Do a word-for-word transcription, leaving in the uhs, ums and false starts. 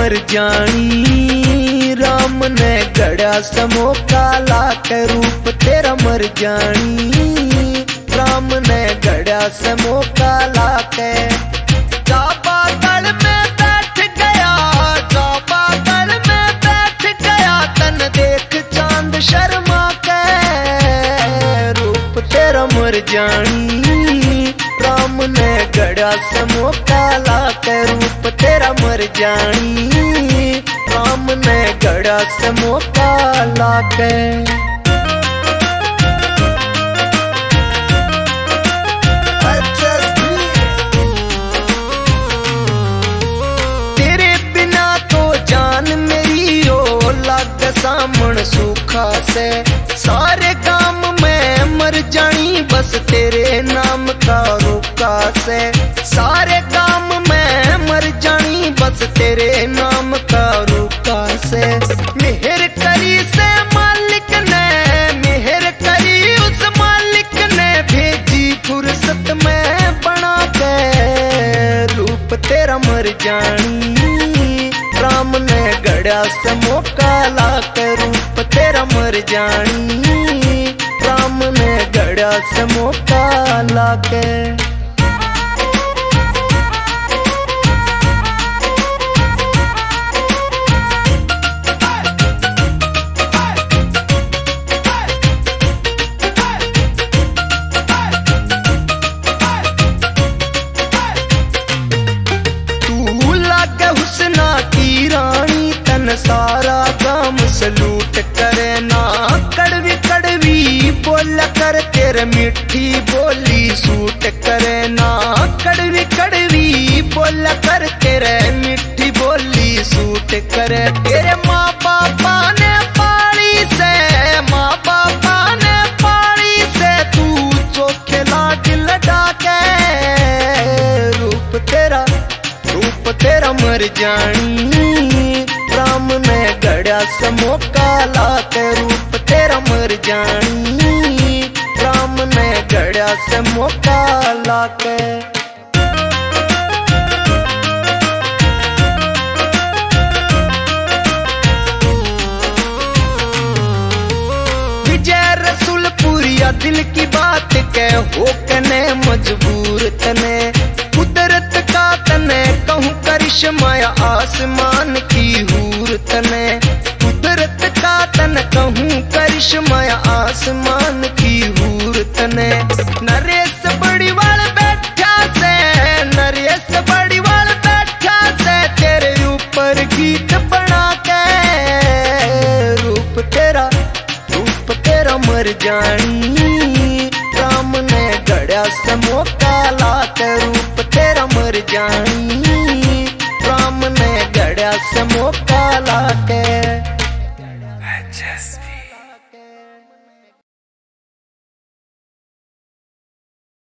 मर जानी, राम ने गड़ा समो काला के रूप तेरा मर जानी, राम ने गड़ा समो काला के। जा बादल में बैठ गया, जा बादल में बैठ गया, तन देख चांद शर्मा के रूप तेरा मर जानी, राम ने गड़ा समो काला के रूप तेरा मर जानी, राम ने गड़ा समो काला के। तेरे बिना तो जान मेरी ओ लग सामन सूखा से, सारे काम में मर जानी बस तेरे नाम का रुका से, सारे काम में मर जानी बस तेरे नाम का रुका से। मेहर करी से मालिक ने, मेहर करी उस मालिक ने, भेजी फुर्सत में बना के रूप तेरा मर जानी, राम ने गड़ा समो काला के रूप तेरा मर जानी, राम ने गड़ा समो काला के। सारा काम सलूट करे ना, कड़वी कड़वी बोल कर तेरे मिठी बोली सूट करे ना, कड़वी कड़वी बोल कर तेरे मिठी बोली सूट करे। तेरे माँ बापा ने पाली से, माँ बापा ने पाली से, तू चोखे लाड लड़ा के रूप तेरा, रूप तेरा मर जानी, राम ने गड़ा समो काला के रूप तेरा मर जानी, राम ने गड़ा समो काला के। विजय रसूलपुरिया दिल की बात के हो कने मजबूर तने, कुदरत का तने कहूँ करिश्मा आसमान की हूर तने, कुदरत का तन कहूँ करिश्मा आसमान की हूर तने। नरेश बड़ी वाल बैठा से, नरेश बड़ी वाल बैठा से, तेरे ऊपर गीत बना के रूप तेरा, रूप तेरा मर जानी, राम ने गड़ा समो काला के रूप तेरा मर जानी, राम ने गड़ा समो काला के।